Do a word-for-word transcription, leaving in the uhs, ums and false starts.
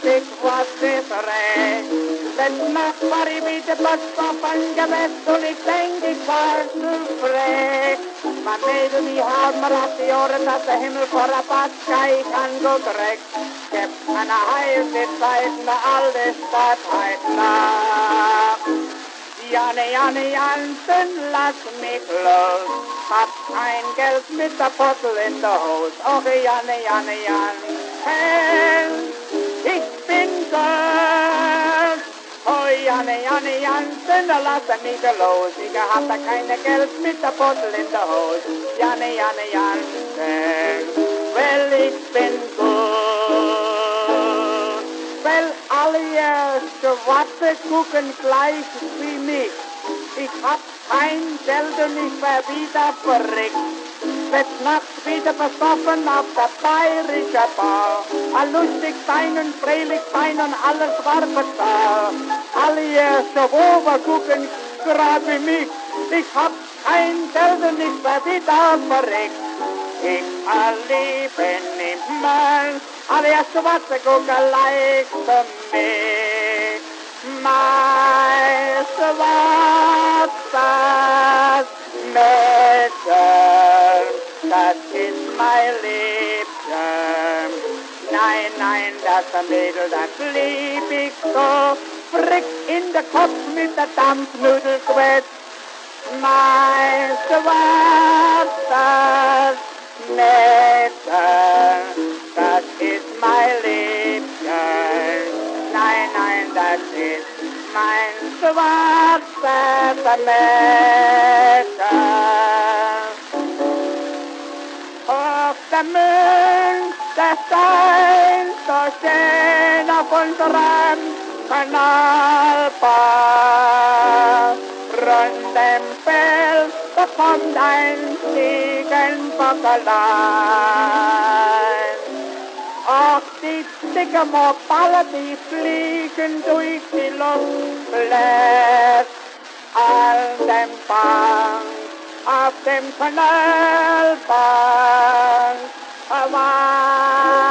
lustig, was ist recht. Letzte Nacht war ich wieder Bus auf ein Gewässt und ich denk, ich war zu frech. Mein Mädel, die haben mir auf die Ohren, dass der Himmel vor der Batschei kann gut recht. Gibt eine heiße Zeit, eine alte Stadt heute Nacht. Janne, Janne, Jansen, lass mich los. Hab kein Geld mit der Pottel in der Hose. Och, Janne, Janne, Jansen, ich bin gut. Oh, Janne, Janne, Jansen, lass mich los. Ich hab da keine Geld mit der Pottel in der Hose. Janne, Janne, Jansen, well, ich bin gut. Weil alle Schwarze gucken gleich wie mich. Ich hab kein Geld und ich wär wieder verrückt. Wird nachts wieder besoffen auf der bayerische Bar. Ein lustig sein und fröhlich sein und alles war bezahlt. Alle Schwober gucken gerade wie mich. Ich hab kein Geld und ich wär wieder verrückt. Ich erlebe niemand. Alle Schwarze gucken gleich für mich. Mein schwarzes Mädchen, das ist mein Liebchen. Nein, nein, das Mädel, das lieb ich so. Frick in den Kopf mit der Dampfnudelquetsch. Mein schwarzes Mädchen, das ist mein Liebchen. Nein, nein, das ist mein schwarzes Mädchen. Auf der Mond, der scheint so schön auf unserem Kanalbach. Rund dem Feld, da kommt ein Ziegenbockerlein. Ach, die dicke Moballe, die fliegen durch die Luft, bläst an dem Bank, auf dem Kanalbank.